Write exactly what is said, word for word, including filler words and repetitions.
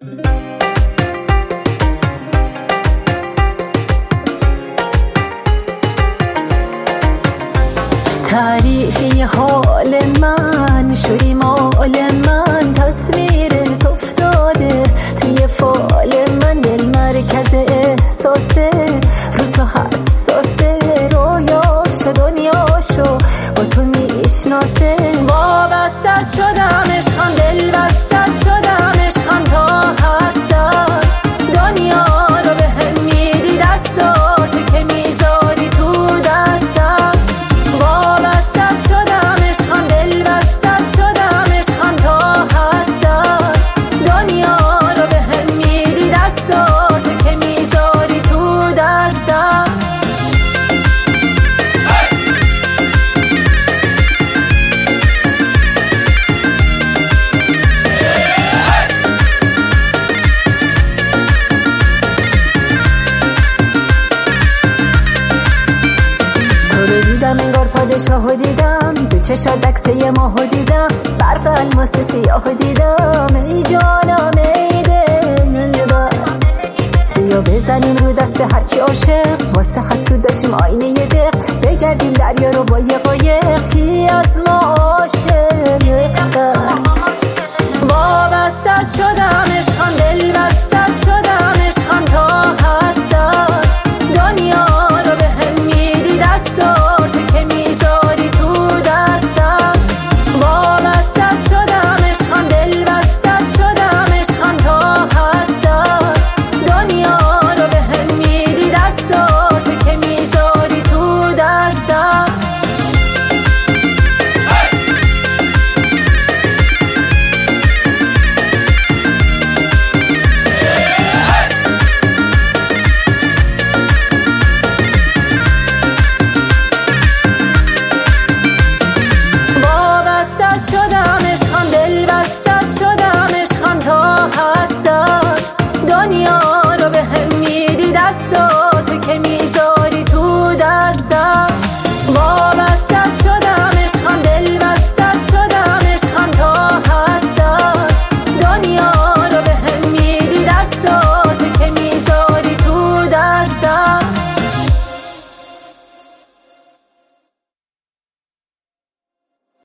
تعریفی حال من شدی مال من، تصویرت افتاده توی فال من، دل مرکز احساسه رو تو حساسه، رویاشو دنیاشو با تو میشناسه. وابستت شدم عشقم، دل بستت شدم عشقم، تا هستم دنیا رو به هم میدی، دستاتو که میذاری تو دستم. وابستت شدم عشقم، دل بستت شدم عشقم، تا هستم دنیا رو به هم میدی، دستاتو که میذاری تو دستم. دیدم انگار پادشاهو دیدم، تو چشات عکس یه ماهو دیدم، برق الماس سیاهو دیدم. ای جانم ای دلبر، بیا بزنیم رو دست هرچی عاشق، واسه حسود داشتیم آینه یه دق، بگردیم دریا رو با یه قایق. کی از ما